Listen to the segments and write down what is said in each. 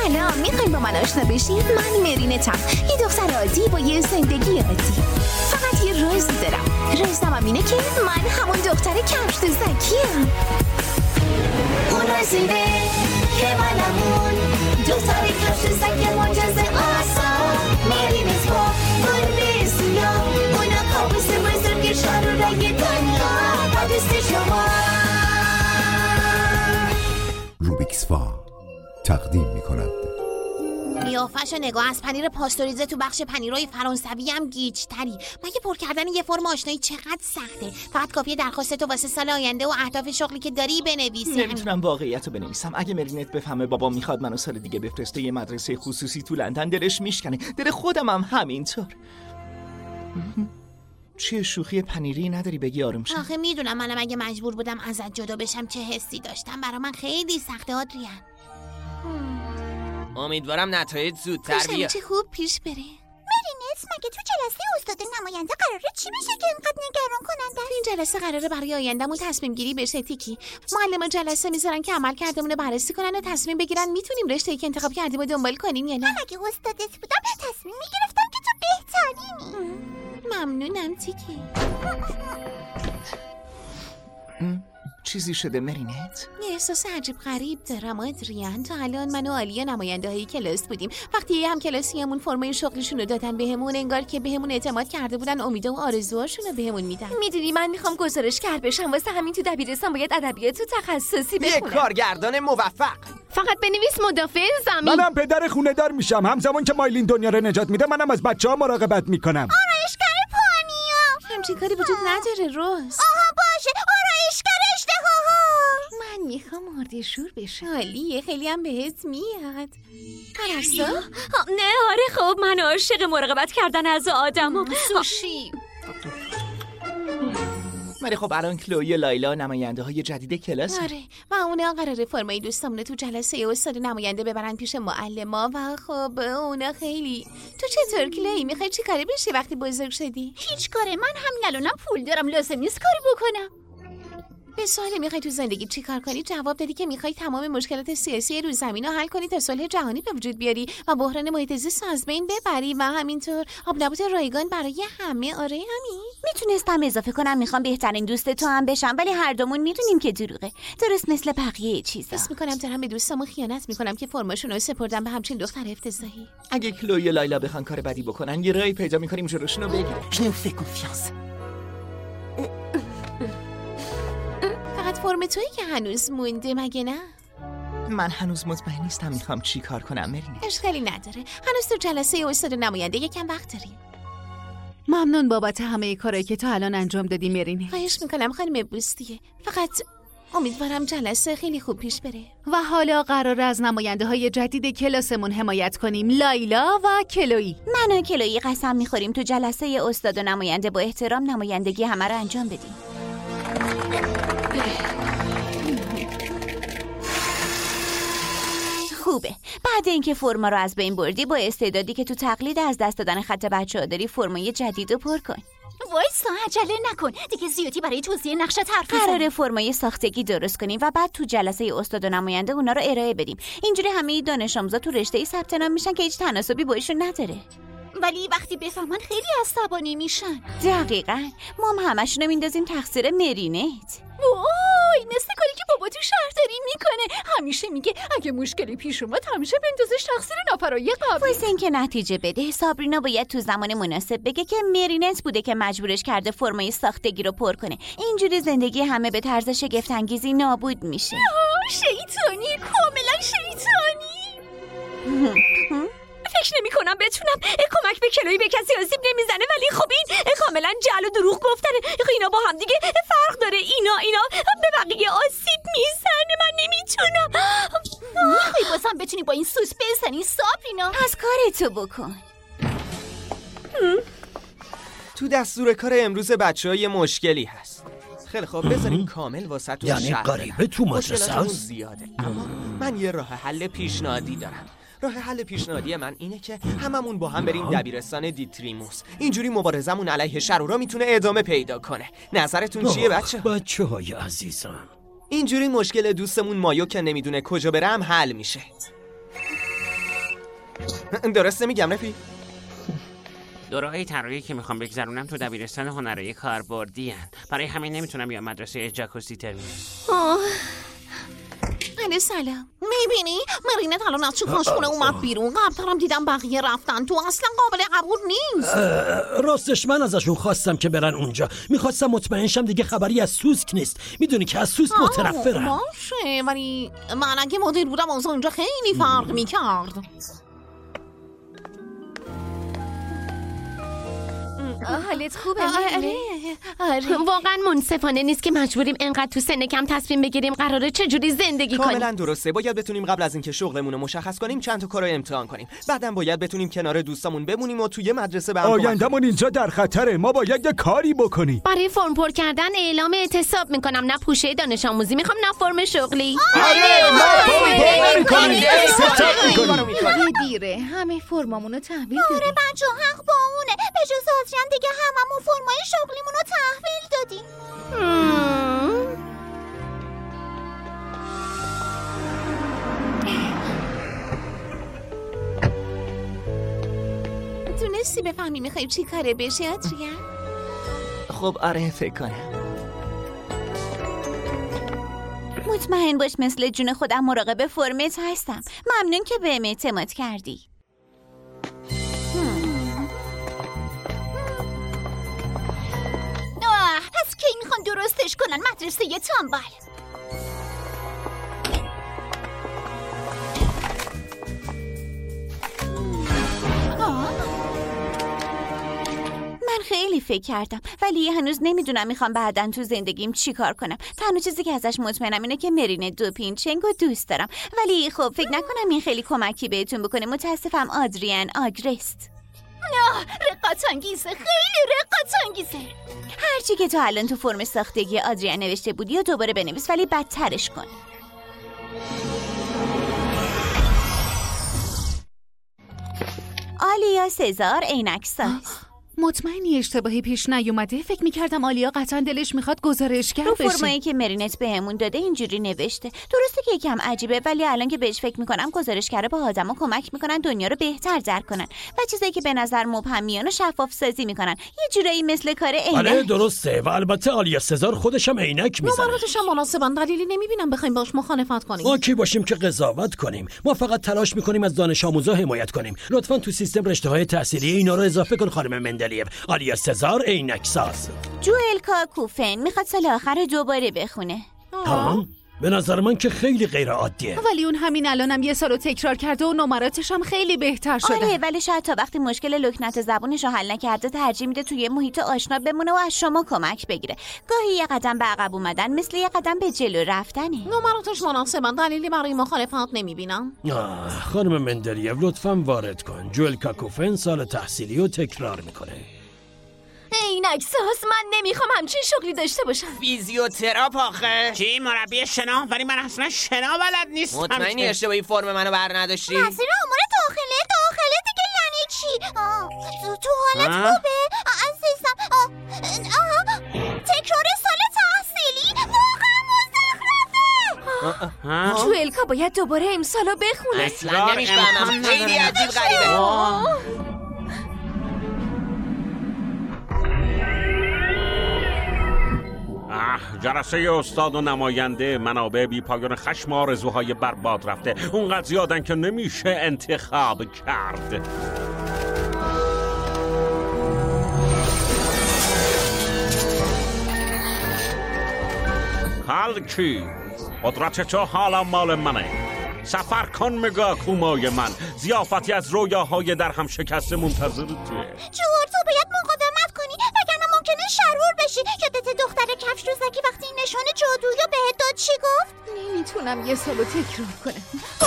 سلام، میخواین با من آشنا بشید؟ من مرینتم، یه دختر عادی با یه زندگی عادی. فقط یه رازی دارم. رازم اینه که من همون دختر کفش زکیم. اون رازینه که منمون دختر کفش زک معجزه آسان. مرینت با گربه سیاه، اونا کابوس بزرگ شار و رنگ دنیا با دست شما. روبیکس فا تقدیم می‌کند. قیافه‌شو نگاه، از پنیر پاستوریزه تو بخش پنیرای فرانسوی هم گیج‌تری. مگه پر کردن یه فرم آشنایی چقدر سخته؟ فقط کافیه درخواستتو واسه سال آینده و اهداف شغلی که داری بنویسی. نمیتونم واقعیتو بنویسم. اگه مرینت بفهمه بابا میخواد منو سال دیگه بفرسته یه مدرسه خصوصی تو لندن، دلش میشکنه. دل خودم هم همینطور. چیه شوخی پنیری نداری بگی آروم شم؟ آخه میدونم منم اگه مجبور بودم ازت جدا بشم چه حسی داشتم. برا من خیلی سخته آدریان. امیدوارم نتایج زودتر بیاد. چه خوب پیش بره. مرینت، مگه تو جلسه استاد نماینده قراره چی بشه که اینقدر نگران کننده؟ این جلسه قراره برای آیندهمون تصمیم گیری بشه تیکی. معلم جلسه میذارن که عمل کردمون رو بررسی کنن و تصمیم بگیرن میتونیم رشته‌ای که انتخاب کردیم رو دنبال کنیم یا نه. من اگه استادت بودم تصمیم میگرفتم که تو بهترینی. ممنونم تیکی. چیزی شده مرینت؟ یه احساس عجیب غریب دارم آدریان. تا الان من و آلیا نماینده های کلاس بودیم. وقتی هم کلاسیمون فرمای شغلشون رو دادن بهمون، انگار که بهمون اعتماد کرده بودن، امید و آرزوهاشون رو بهمون میدن. میدونی من میخوام گزارشگر بشم، واسه همین تو دبیرستان باید ادبیات تو تخصصی بخونم. یه کارگردان موفق. فقط بنویس مدافع زمین. منم پدر خونه دار میشم. همزمان که مایلین دنیا رو نجات میده، منم از بچه‌ها مراقبت میکنم. آرایشگر پانیا. همچین کاری وجود نداره روز. آها باشه، آرایشگر اشتهاها. من میخوام مرده‌شور بشم. عالیه، خیلی هم بهت میاد. پرستا؟ نه آره خب، من عاشق مراقبت کردن از آدمم. سوشی. ولی خب الان کلوی لایلا نماینده های جدید کلاس. آره، و اونا قراره فرمای دوستامونه تو جلسه استاد نماینده ببرن پیش معلما و خب اونا خیلی. تو چطور کلوی؟ میخوای چی کاره بشی وقتی بزرگ شدی؟ هیچ کاره، من همین الانم پول دارم، لازم نیست کاری بکنم. به سوال میخوای تو زندگی چی کار کنی جواب دادی که میخوای تمام مشکلات سیاسی روز زمین رو حل کنی تا صلح جهانی به وجود بیاری و بحران محیط زیست از بین ببری و همینطور آب نبات رایگان برای همه. آره همین. میتونستم اضافه کنم میخوام بهترین دوست تو هم بشم، ولی هر دومون میدونیم که دروغه، درست مثل بقیه چیزا. حس میکنم دارم به دوستامو خیانت میکنم که فرماشون رو سپردم به همچین دختر افتضاحی. اگه کلوی لایلا بخوان کار بدی بکنن، یه راهی پیدا میکنیم جلوشون رو بگیریم. Je nous fais confiance. فقط فرم تویی که هنوز مونده مگه نه؟ من هنوز مطمئن نیستم میخوام چی کار کنم مرینت. اشکالی نداره، هنوز تو جلسه استاد نماینده یکم وقت داری. ممنون بابت همه کارایی که تا الان انجام دادی مرینت. خواهش میکنم خانم بوستیه. فقط امیدوارم جلسه خیلی خوب پیش بره. و حالا قرار از نماینده های جدید کلاسمون حمایت کنیم، لایلا و کلویی. من و کلویی قسم میخوریم تو جلسه استاد و نماینده با احترام نمایندگی همه رو انجام بدیم. خوبه. بعد اینکه فرما رو از بین بردی، با استعدادی که تو تقلید از دست دادن خط بچه‌ها داری، فرمای جدید رو پر کن. وایسا عجله نکن دیگه، زیادی برای توضیح نقشه حرف بزن. قراره فرمای ساختگی درست کنیم و بعد تو جلسه استاد و نماینده اونا رو ارائه بدیم. اینجوری همه دانش آموزا تو رشته ثبت نام میشن که هیچ تناسبی باشون نداره. ولی وقتی بفهمن خیلی عصبانی میشن. دقیقاً. ما هم همشونو میندازیم تقصیر مرینت. وای، مثل کاری که بابا تو شهرداری میکنه. همیشه میگه اگه مشکلی پیش اومد همیشه بندازش تقصیر نفرای قبلی. واسه اینکه نتیجه بده، سابرینا باید تو زمان مناسب بگه که مرینت بوده که مجبورش کرده فرمای ساختگی رو پر کنه. اینجوری زندگی همه به طرز شگفت انگیزی نابود میشه. شیطانی، کاملا شیطانی. فکر نمی کنم بتونم کمک به کلویی به کسی آسیب نمیزنه، ولی خب این کاملا جعل و دروغ گفتنه. اینا با هم دیگه فرق داره. اینا به بقیه آسیب میزنه. من نمیتونم. میخوای بازم بتونی با این سوس بزنی سابرینا؟ از کارتو بکن. تو دستور کار امروز بچه‌ها یه مشکلی هست. خیلی خوب، بذاریم کامل واسه‌تون یعنی غریبه تو مدرسه مشکلاتمون هست؟ زیاده، اما من یه راه حل پیشنهادی دارم. راه حل پیشنهادی من اینه که هممون با هم بریم دبیرستان دیتریموس. اینجوری مبارزمون علیه شرورا میتونه ادامه پیدا کنه. نظرتون چیه بچه‌های عزیزم؟ اینجوری مشکل دوستمون مایو که نمیدونه کجا بره هم حل میشه. درسته میگم رفیق؟ دوره‌های طراحی که میخوام بگذرونم تو دبیرستان هنرهای کاربردی ان. برای همین نمیتونم بیام مدرسه جاکوسی ترمینوس. علی سلام. میبینی؟ مرینت الان از چه کاشونه اومد بیرون. قبلترم دیدم بقیه رفتن. تو اصلا قابل قبول نیست. راستش من ازشون خواستم که برن اونجا. میخواستم مطمئن شم دیگه خبری از سوسک نیست. میدونی که از سوسک متنفرم. باشه ولی من اگه مدیر بودم اوضاع اونجا خیلی فرق میکرد. حالت خوبه؟ آره. واقعا منصفانه نیست که مجبوریم انقدر تو سن کم تصمیم بگیریم قراره چجوری زندگی کنیم. کاملا درسته. باید بتونیم قبل از اینکه شغلمون رو مشخص کنیم چند تا کارو امتحان کنیم. بعدم باید بتونیم کنار دوستامون بمونیم و توی مدرسه به هم آینده‌مون اینجا در خطره. ما باید یه کاری بکنیم. برای فرم پر کردن اعلام اعتصاب میکنم. نه پوشه دانش آموزی میخوام نه فرم شغلی. دیره همه فرمامونو تحویل دادیم. آره بچه حق با اونه. به جز آدریان دیگه هممون فرمای شغلیمونو تحویل دادیم. تونستی بفهمی میخوایی چی کاره بشه آدریان؟ خب آره فکر کنم. مطمئن باش مثل جون خودم مراقب فرمت هستم. ممنون که بهم اعتماد کردی. پس کی میخوان درستش کنن مدرسه یه تنبل؟ من خیلی فکر کردم ولی هنوز نمیدونم میخوام بعدن تو زندگیم چی کار کنم. تنها چیزی که ازش مطمئنم اینه که مرین دوپینچنگ رو دوست دارم. ولی خب فکر نکنم این خیلی کمکی بهتون بکنه. متاسفم آدریان آگرست. رقت انگیزه. خیلی رقت انگیزه. هرچی که تا الان تو فرم ساختگی آدریان نوشته بودی و دوباره بنویس ولی بدترش کن. آلیا سزار عینک‌ساز. مطمئنی اشتباهی پیش نیومده؟ فکر میکردم آلیا قطعا دلش میخواد گزارشگر بشه. رو فرمایی که مرینت بهمون داده اینجوری نوشته. درسته که یکم عجیبه ولی الان که بهش فکر میکنم گزارشگرا به آدما کمک میکنن دنیا رو بهتر درک کنن و چیزایی که به نظر مبهم میان و شفاف سازی میکنن. یه جورایی مثل کار عینک. آره درسته و البته آلیا سزار خودش هم عینک میزنه. نظراتش هم مناسبن. دلیلی نمیبینم بخوایم باش مخالفت کنیم. ما کی باشیم که قضاوت کنیم؟ ما فقط تلاش میکنیم از دانش آموزا حمایت کنیم. لطفاً تو سیستم رشته‌های تحصیلی اینا رو اضافه کن خانم مندلیف. آلیا سزار عینک‌ساز. جوئل کاکوفن میخواد سال آخر دوباره بخونه. ها؟ به نظر من که خیلی غیر عادیه. ولی اون همین الانم یه سالو تکرار کرده و نمراتش هم خیلی بهتر شده. آره ولی شاید تا وقتی مشکل لکنت زبونش رو حل نکرده ترجیح میده توی محیط آشنا بمونه و از شما کمک بگیره. گاهی یه قدم به عقب اومدن مثل یه قدم به جلو رفتنه. نمراتش مناسبن. دلیلی برای مخالفت نمیبینم. خانم مندلیف لطفاً وارد کن. جوئل کاکوفن سال تحصیلی رو تکرار میکنه. عینک‌ساز من نمیخوام همچین شغلی داشته باشم. فیزیوتراپ آخه. چی مربی شنا؟ ولی من اصلا شنا بلد نیستم. مطمئنی اشتباهی فرم منو بر نداشتی؟ مسیر امور داخله دیگه یعنی چی؟ تو حالت خوبه؟ عزیزم تکرار سال تحصیلی واقعا مزخرفه. جوئلکا باید دوباره امسالو بخونه. اصلا نمیفهمم. خیلی عجیب غریبه. جلسه استاد و نماینده منابع بی پایان خشم آرزوهای برباد رفته اونقدر زیادن که نمیشه انتخاب کرد. کالکی قدرت تو حالا مال منه. سفر کن مگا کومای من. ضیافتی از رویاهای در هم شکسته منتظرته. جور تو باید مقاومت کنی وگرنه ممکنه شرور بشی. یادت دختر کفش روزکی وقتی این نشان جادویی رو بهت داد چی گفت؟ نمیتونم یه سالو تکرار کنم.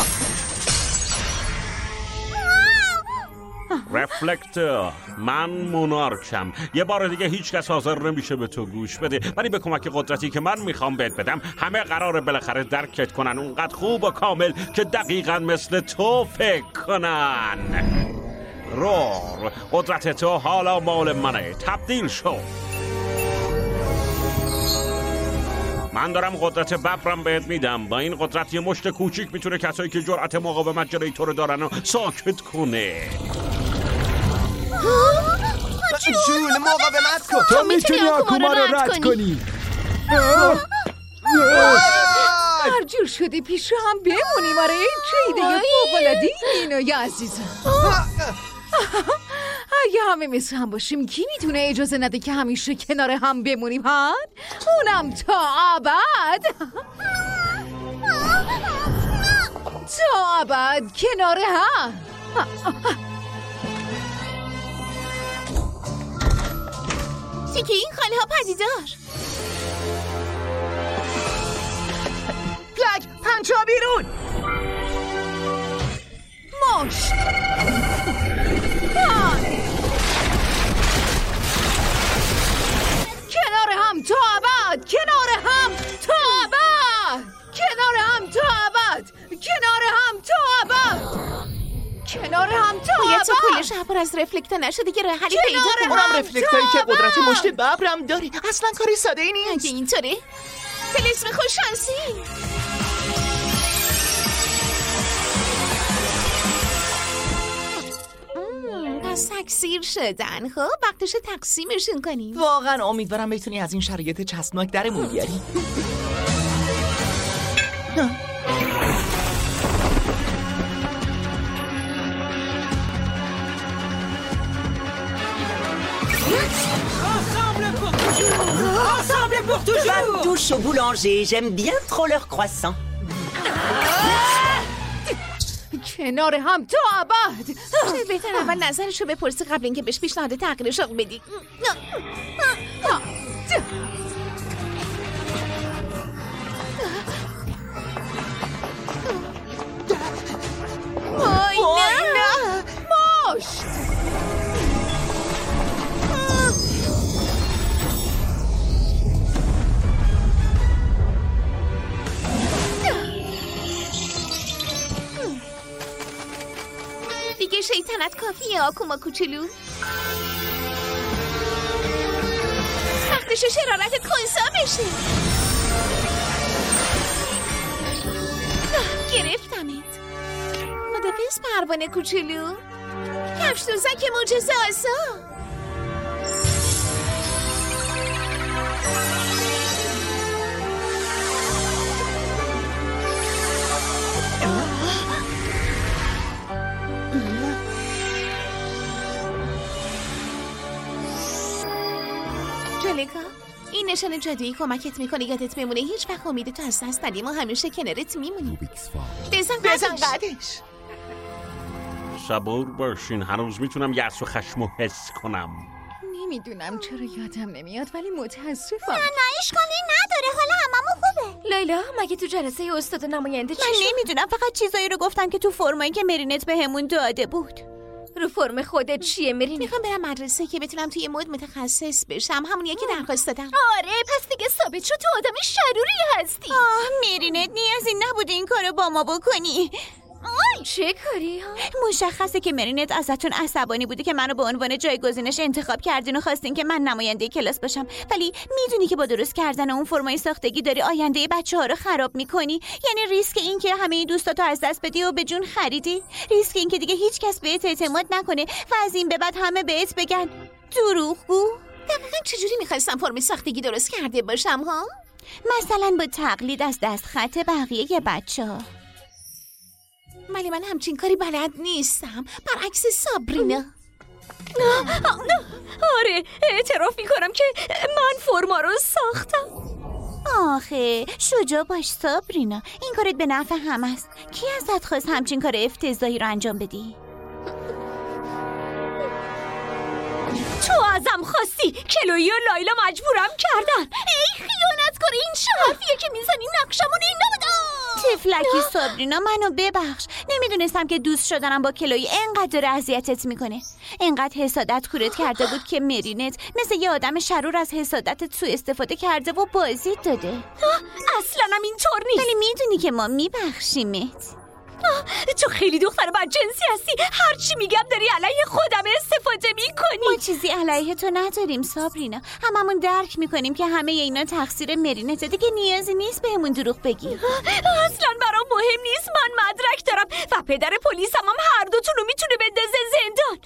رفلکتور من مونارکم. یه بار دیگه هیچ کس حاضر نمیشه به تو گوش بده ولی به کمک قدرتی که من میخوام بهت بدم همه قراره بالاخره درکت کنن اونقدر خوب و کامل که دقیقاً مثل تو فکر کنن. رور قدرت تو حالا مال منه. تبدیل شو. من دارم قدرت ببرم بهت میدم. با این قدرت یه مشت کوچیک میتونه کسایی که جرأت مقاومت جلوی تو رو دارن و ساکت کنه. جون مقاومت کن. تو میتونی آکوما رو رد کنی. هر جور شدی پیش هم بمونیم. آره چه ایده فوق‌العاده‌ای اینو یا عزیزم. اگه همه مثل هم باشیم کی میتونه اجازه نده که همیشه کنار هم بمونیم ها؟ اونم تا ابد. تا ابد کنار هم. تیکه این خاله ها پدیدار. پلگ پنجا بیرون. مشت کنار هم تا ابد. کنار هم تا ابد. کنار هم تا ابد. کنار هم تا ابد. کنار هم تا باید تو ابد. کل شهر پر از رفلکتا نشده که راه حلی پیدا کنم. اونم رفلکتایی که قدرت مشت ببرم داری. اصلا کاری ساده ای نیست. اگه اینطوره تلسم خوششانسی. پس تکثیر شدن. خب وقتش تقسیمشون کنیم. واقعا امیدوارم بتونی از این شرایط چسبناک درمون بیاری. Ensemble pour toujours. Ma touche au boulanger, j'aime bien trop leur croissant. کنار هم تا ابد. شاید بهتر اول نظرشو بپرسی قبل اینکه بهش پیشنهاد تغییر شغل بدی. وای نه. مشت دیگه شیطنت کافیه آکوما کوچولو. وقتش شرارت کنسا بشه. گرفتمت. خدافظ پروانه کوچولو. کفش دوزک معجزه آسا. جولیکا این نشان جادویی کمکت میکنه یادت بمونه هیچ وقت امید تو از دست ندی. ما همیشه کنارت میمونیم. بزن قدش. صبور باشین، هنوز میتونم یأس و خشم رو حس کنم. نمیدونم چرا یادم نمیاد ولی متاسفم. نه اشکالی نداره، حالا هممون خوبه. لیلا مگه تو جلسه استاد نماینده چی شد؟ من نمیدونم، فقط چیزایی رو گفتم که تو فرمایی که مرینت بهمون داده بود. رو فرم خودت چیه مرینت؟ میخوام برم مدرسه که بتونم توی مد متخصص بشم، همونیه که درخواست دادم. آره پس دیگه ثابت شد تو آدم شروری هستی. مرینت نیازی نبوده این کارو با ما بکنی. چه کاری ها؟ مشخصه که مرینت ازتون عصبانی بوده که منو به عنوان جایگزینش انتخاب کردین و خواستین که من نماینده کلاس باشم، ولی میدونی که با درست کردن اون فرمای ساختگی داری آینده بچه‌ها رو خراب میکنی. یعنی ریسک این که همه دوستاتو از دست بدی و به جون خریدی، ریسک این که دیگه هیچ کس بهت اعتماد نکنه و از این به بعد همه بهت بگن دروغگو. دقیقاً چجوری می‌خواستم فرم ساختگی درست کرده باشم ها؟ مثلا با تقلید از دستخط بقیه بچه‌ها. ولی من همچین کاری بلد نیستم، برعکس سابرینا. آره اعتراف میکنم که من فرما رو ساختم. آخه شجاع باش سابرینا، این کارت به نفع همه است. کی ازت خواست همچین کار افتضاحی رو انجام بدی؟ تو ازم خواستی، کلویی و لایلا مجبورم کردن. ای خیانت کار، این شرفیه که میزنی نقشمون این نبود. تفلکی سابرینا منو ببخش، نمیدونستم که دوست شدنم با کلویی انقدر اذیتت میکنه. انقدر حسادت کورت کرده بود که مرینت مثل یه آدم شرور از حسادتت سوء استفاده کرده و بازیت داده. اصلا هم اینطور نیست. ولی میدونی که ما میبخشیمت. تو خیلی دختر بدجنسی هستی. هر چی میگم داری علیه خودم استفاده میکنی. ما چیزی علیه تو نداریم سابرینا. هممون درک میکنیم که همه اینا تقصیر مرینته. دیگه نیازی نیست بهمون دروغ بگی. اصلا برام مهم نیست. من مدرک دارم و پدر پلیس هم هر دوتون رو میتونه بندازه زندان.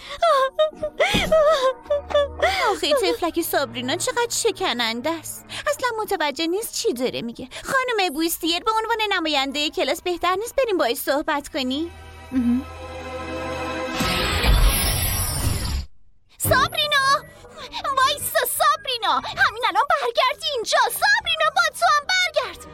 آخه تفلک سابرینا چقدر شکننده است. اصلا متوجه نیست چی داره میگه. خانم بوستیر به عنوان نماینده کلاس بهتر نیست بریم باهاش صحبت کنی؟ سابرینا وایسا. سابرینا همین الان برگردی اینجا. سابرینا با تو هم برگرد.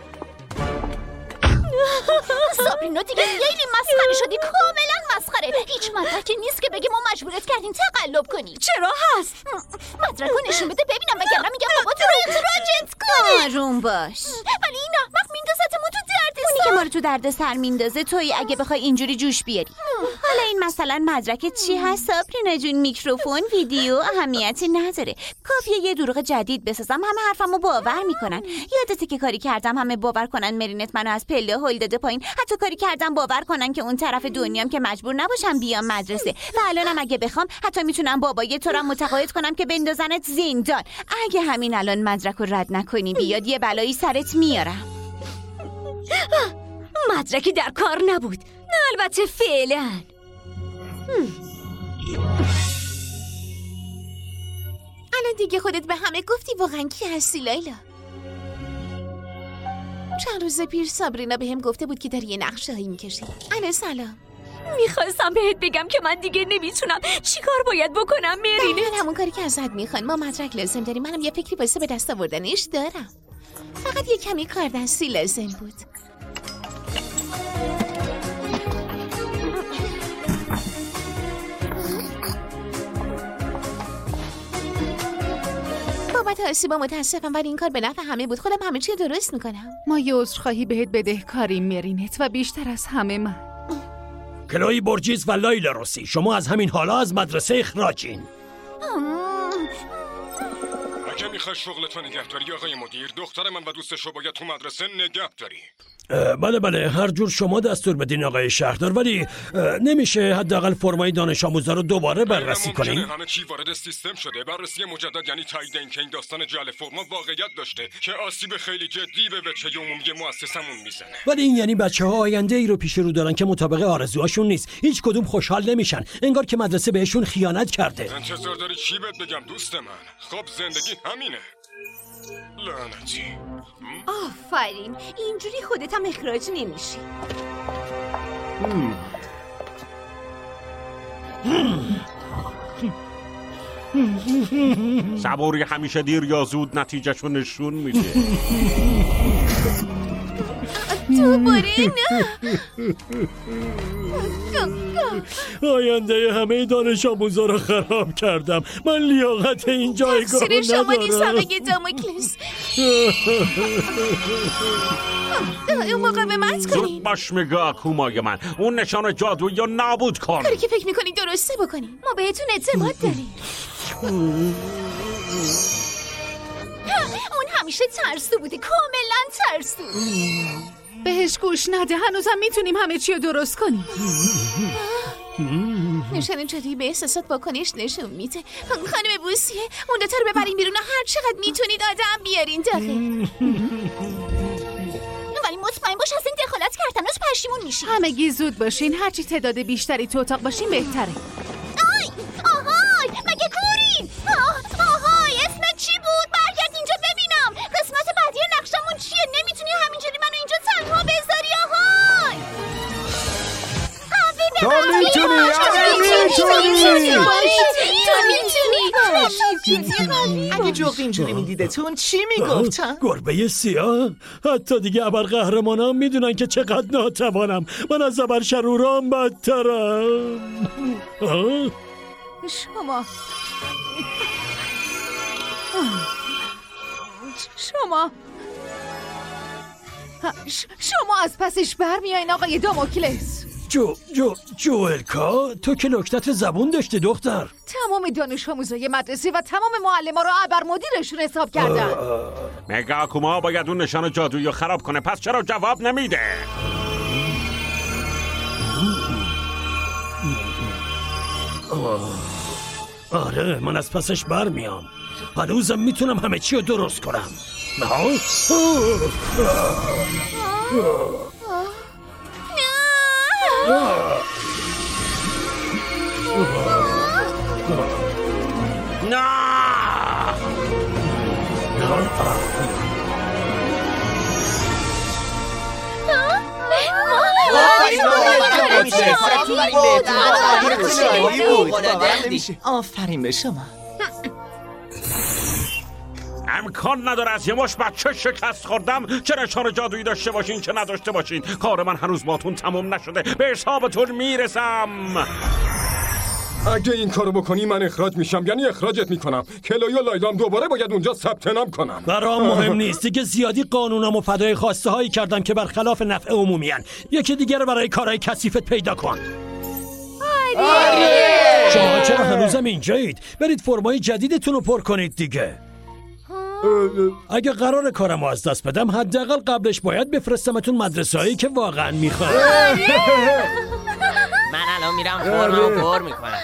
سابرینا دیگه خیلی مسخره شدی. کاملا مسخره. هیچ مدرکی نیست که بگی ما مجبورت کردیم تقلب کنی. چرا هست؟ مدرک رو نشون بده ببینم. وگرنه میگم بابا تو رو اخراجت کنه. آروم باش. ولی این احمق میندازتمون تو دردسر. اونی که ما رو تو دردسر میندازه تویی اگه بخوای اینجوری جوش بیاری. حالا این مثلا مدرکت چی هست سابرینا جون؟ میکروفون، ویدیو اهمیتی نداره. کافیه یه دروغ جدید بسازم همه حرفمو باور میکنن. یادته که کاری کردم همه باور کنن مرینت منو از پله هول داده پایین. حتی کاری کردم باور کنن که اون طرف دنیام که مجبور نباشم بیام مدرسه. و الانم اگه بخوام حتی میتونم بابای تو رو متقاعد کنم که بندازنت زندان. اگه همین الان مدرک رو رد نکنی بیاد یه بلایی سرت میارم. مدرکی در کار نبود. نه البته فعلا. الان دیگه خودت به همه گفتی. واقعا کی هستی لیلا؟ چند روز پیش سابرینا بهم گفته بود که داری یه نقشه‌ای می‌کشی. الان سلام. میخواستم بهت بگم که من دیگه نمیتونم. چیکار باید بکنم مرینت؟ همون کاری که ازت میخوان. ما مدرک لازم داریم. منم یه فکری واسه به دست آوردنش دارم. فقط یه کمی کار دستی لازم بود. بابت آسیبا متاسفم ولی این کار به نفع همه بود. خودم همه چی درست میکنم. ما یه عذرخواهی بهت بدهکاریم مرینت و بیشتر از همه من. کلوی برجیز و لایلا روسی، شما از همین حالا از مدرسه اخراجین. اگه میخوای شغلتو نگه داری آقای مدیر، دختر من و دوستشو باید تو مدرسه نگه داری. بله هر جور شما دستور بدین آقای شهردار، ولی نمیشه حداقل فرمای دانش آموزا رو دوباره بررسی کنین؟ همه چی وارد سیستم شده. بررسی مجدد یعنی تایید اینکه این داستان جعل فرما واقعیت داشته که آسیب خیلی جدی به بچه عمومی مؤسسمون میزنه. ولی این یعنی بچه‌ها آینده ای رو پیش رو دارن که مطابق آرزوهاشون نیست. هیچ کدوم خوشحال نمیشن. انگار که مدرسه بهشون خیانت کرده. انتظار داری چی بهت بگم دوست من؟ خب زندگی همینه. لعنتی. آفرین. اینجوری خودت هم اخراج نمیشی. صبوری همیشه دیر یا زود نتیجهشو نشون میده. دوباره نه. آینده همه دانش آموزا رو خراب کردم. من لیاقت این جایگاه رو ندارم. شما نیست آقای داموکلس. مقاومت کنی. زود باش میگه آکومای من. اون نشان جادویی رو نابود کن. کاری که فکر میکنی درسته بکنی. ما بهتون اعتماد داریم. اون همیشه ترسو بوده. کاملا ترسو. بهش گوش نده. هنوزم میتونیم همه چی رو درست کنیم. نشان جادویی به احساسات واکنش نشون میده. خانم بوسیه اون دوتا رو ببرین بیرون و هر چقدر میتونید آدم بیارین داخل. ولی مطمئن باش از این دخالت کردنش پشیمون میشین. همگی زود باشین. هرچی تعداد بیشتری تو اتاق باشین بهتره. آهای مگه کورین؟ آهای اسمت چی بود؟ برگرد اینجا ببینم. قسمت بعدی نقشمون چیه؟ نمیتونی همینجوری منو اینجا تنها بذاری. آهای اگه جوق اینجوری میدیدتون چی میگفتن؟ گربه سیاه. حتی دیگه ابرقهرمانان میدونن که چقدر ناتوانم. من از ابرشروران بدترم. شما از پسش برمیایین آقای داموکلس. جوئلکا تو که نکتت زبون داشتی دختر. تمام دانش آموزای مدرسه و تمام معلما رو ابر مدیرشون حساب کردن. مگه آکوما باید اون نشان جادویی رو خراب کنه، پس چرا جواب نمیده؟ آره من از پسش برمیام. هنوزم میتونم همه چی رو درست کنم. آفرین به شما. امکان نداره از یه مش بچه شکست خوردم چه نشان جادویی داشته باشین چه نداشته باشین. کار من هنوز باتون تموم نشده. به حسابتون میرسم. اگه این کارو بکنی من اخراج میشم، یعنی اخراجت میکنم. کلوی و لایلام دوباره باید اونجا ثبت نام کنم. برام مهم نیست دیگه. زیادی قانونم و فدای خواسته هایی کردم که برخلاف نفع عمومی ان. یکی دیگه رو برای کارهای کثیفت پیدا کن. آره. شما چرا هنوزم اینجایید؟ برید فرمای جدیدتون رو پر کنید دیگه. اگه قرار کارمو از دست بدم حداقل قبلش باید بفرستمتون مدرسه‌ای که واقعا میخوام. من الان میرم فرمو پر میکنم.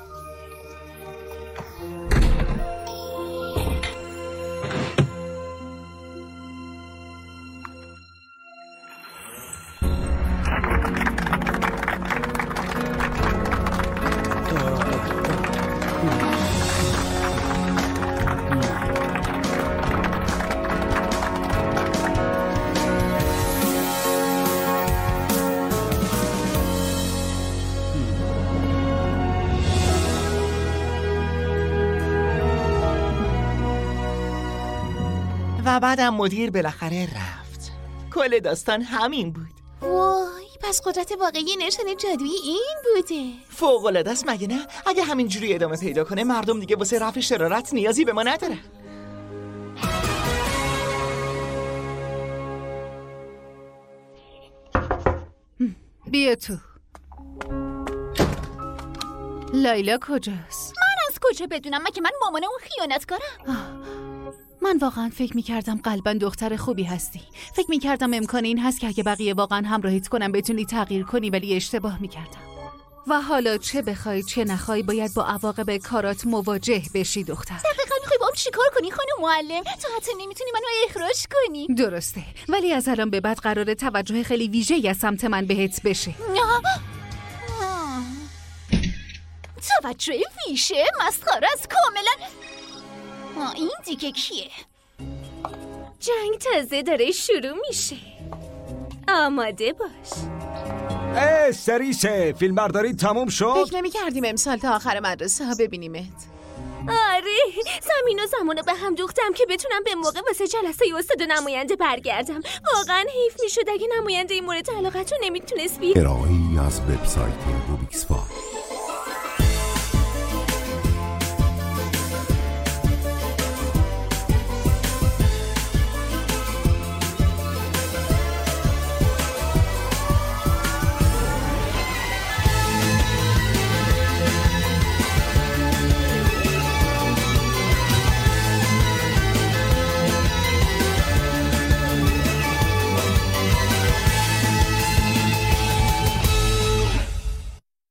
و بعدم مدیر بالاخره رفت. کل داستان همین بود. وای، پس قدرت واقعی نشان جادویی این بوده. فوق‌العاده است مگه نه؟ اگه همینجوری ادامه پیدا کنه مردم دیگه واسه رفع شرارت نیازی به ما ندارن. بیا تو. لایلا کجاست؟ من از کجا بدونم؟ مگه من مامان اون خیانتکارم؟ من واقعا فکر میکردم قلبا دختر خوبی هستی. فکر میکردم امکان این هست که اگه بقیه واقعا همراهیت کنم بتونی تغییر کنی، ولی اشتباه میکردم. و حالا چه بخوای چه نخوای باید با عواقب کارات مواجه بشی دختر. دقیقا میخوای با هم چیکار کنی خانم معلم؟ تو حتی نمیتونی منو اخراج کنی. درسته، ولی از الان به بعد قراره توجه خیلی ویژه‌ای از سمت من بهت بشه. توجه ویژه؟ مسخره است کاملا. این دیگه کیه؟ جنگ تازه داره شروع میشه. آماده باش. سریسه فیلمبرداری تموم شد؟ فکر نمی کردیم امسال تا آخر مدرسه ها ببینیمت. آره، زمین و زمانو به هم دوختم که بتونم به موقع واسه جلسه استاد و نماینده برگردم. واقعا حیف میشد اگه نماینده این مورد علاقتو نمیتونست ارائه‌ای از وبسایت روبیکس فا.